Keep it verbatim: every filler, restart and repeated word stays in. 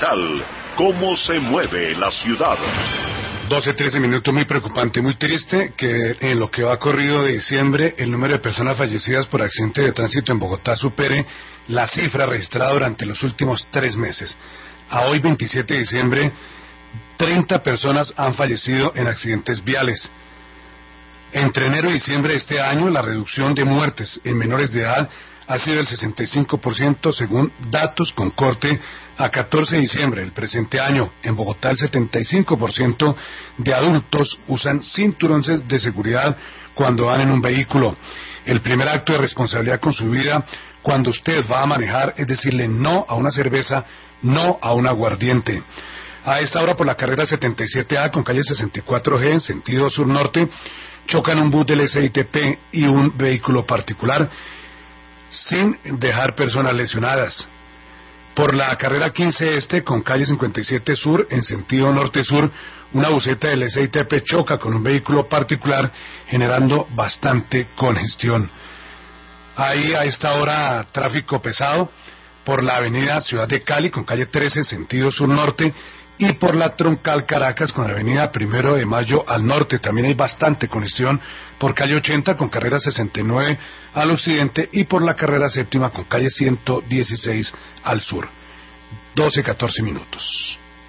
Digital. ¿Cómo se mueve la ciudad? doce, trece minutos, muy preocupante, muy triste que en lo que va corrido de diciembre el número de personas fallecidas por accidentes de tránsito en Bogotá supere la cifra registrada durante los últimos tres meses. A hoy, veintisiete de diciembre, treinta personas han fallecido en accidentes viales. Entre enero y diciembre de este año, la reducción de muertes en menores de edad ha sido del sesenta y cinco por ciento según datos con corte a catorce de diciembre del presente año. En Bogotá, el setenta y cinco por ciento de adultos usan cinturones de seguridad cuando van en un vehículo. El primer acto de responsabilidad con su vida cuando usted va a manejar es decirle no a una cerveza, no a un aguardiente. A esta hora, por la carrera setenta y siete A con calle sesenta y cuatro G en sentido sur-norte, chocan un bus del S I T P y un vehículo particular sin dejar personas lesionadas. Por la carrera quince Este con calle cincuenta y siete Sur en sentido norte-sur, una buseta del S I T P choca con un vehículo particular generando bastante congestión. Hay a esta hora tráfico pesado por la avenida Ciudad de Cali con calle trece sentido sur-norte y por la troncal Caracas con la avenida Primero de Mayo al norte. También hay bastante congestión por calle ochenta con carrera sesenta y nueve al occidente y por la carrera séptima con calle ciento dieciséis al sur. doce, catorce minutos.